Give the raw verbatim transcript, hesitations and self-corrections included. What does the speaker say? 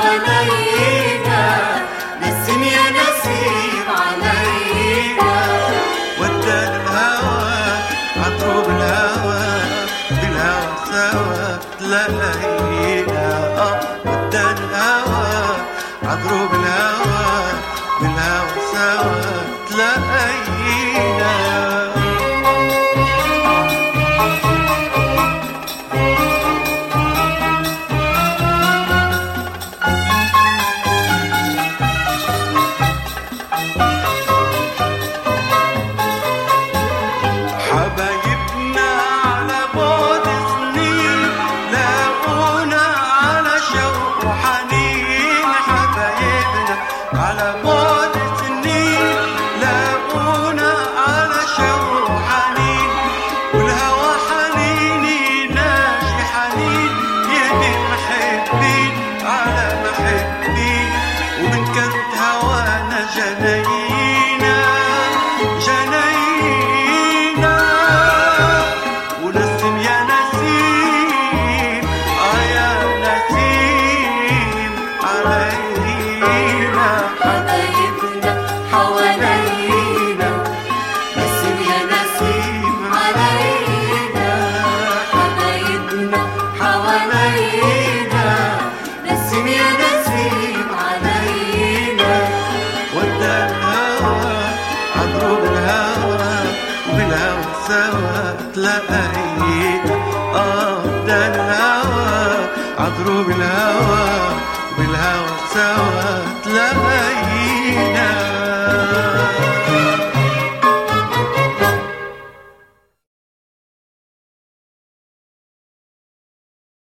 حوالينا، نسم يا نسيم علينا. ودى الهوى عطرب الهوى، بالهوى سوا تلاقينا. اه ودى الهوى عطرب الهوى، بالهوى سوا تلاقينا. حبايبنا على بعد سنين لاقونا على شوق وحنين. حبايبنا على بعد سنين لاقونا على شوق وحنين. والهوى حنيني ناجي حنين، يهدي المحبين على محبين. ومن كانت هوانا جناينا جناينا. ونسم يا نسيم، آه يا نسيم علينا. حبايبنا حوالينا، نسم يا نسيم علينا. حبايبنا حوالينا، نسم يا نسيم علينا. ودى الهوى عطرب الهوى، وبالهوى سوا تلاقينا. اه ودى الهوى عطرب الهوى، وبالهوى سوا تلاقينا.